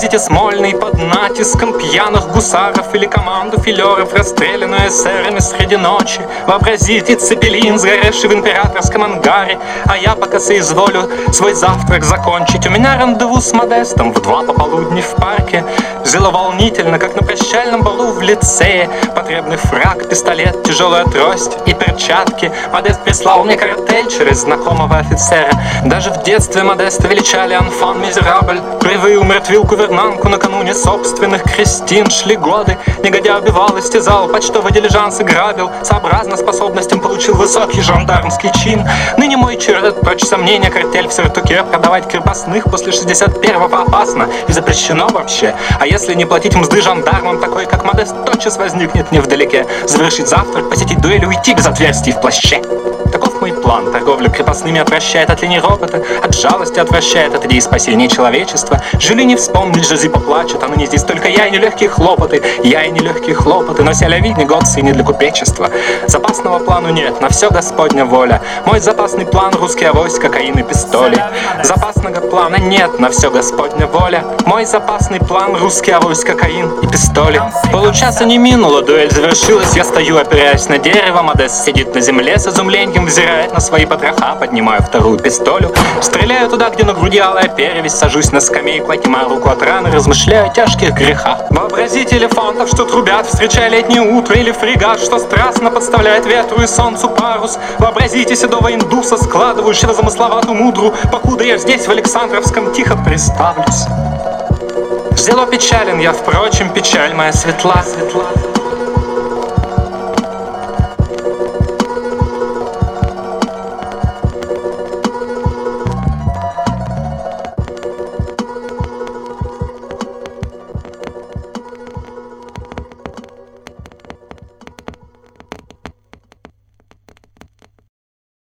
Вообразите Смольный под натиском пьяных гусаров или команду филеров, расстрелянную эсерами среди ночи. Вообразите Цепелин, сгоревший в императорском ангаре, а я пока соизволю свой завтрак закончить. У меня рандеву с Модестом в 2 пополудни в парке. Взяло волнительно, как на прощальном балу в лицее. Потребный фрак, пистолет, тяжелая трость и перчатки. Модест прислал мне картель через знакомого офицера. Даже в детстве Модеста величали «Анфан мизерабль». Привы умертвил гувернантку накануне собственных крестин. Шли годы, негодя убивал, истязал, почтовый дилижанс и грабил. Сообразно способностям получил высокий жандармский чин. Ныне мой черед, прочь сомнения, картель в сюртуке. Продавать крепостных после 61-го опасно и запрещено вообще. А если не платить мзды жандармам, такой как Модест тотчас возникнет невдалеке. Завершить завтрак, посетить дуэль, уйти без отверстий в плаще. Таков мой план. Торговля крепостными отвращает от линии робота, от жалости отвращает от идеи спасения человечества. Жюли не вспомнить, Жози поплачет, а ныне здесь только я и нелегкие хлопоты. Я и нелегкие хлопоты, но ся-ля-ви, негодцы и не для купечества. Запасного плану нет, на все Господня воля. Мой запасный план — русский авось, кокаин и пистоли. Запасного плана нет, на все Господня воля. Мой запасный план — русский авось, кокаин и пистоли. Получаса не минуло, дуэль завершилась. Я стою, опираясь на дерево. Модест сидит на земле с изумлением, взирает на свои потроха. Поднимаю вторую пистолю, стреляю туда, где на груди алая перевесь. Сажусь на скамейку, отнимаю руку от раны, размышляю о тяжких грехах. Вообразите элефантов, что трубят, встречая летнее утро, или фрегат, что страстно подставляет ветру и солнцу парус. Вообразите седого индуса, складывающего замысловатую мудру, покуда я здесь в Александровском тихо приставлюсь. Взяло печален я, впрочем, печаль моя светла.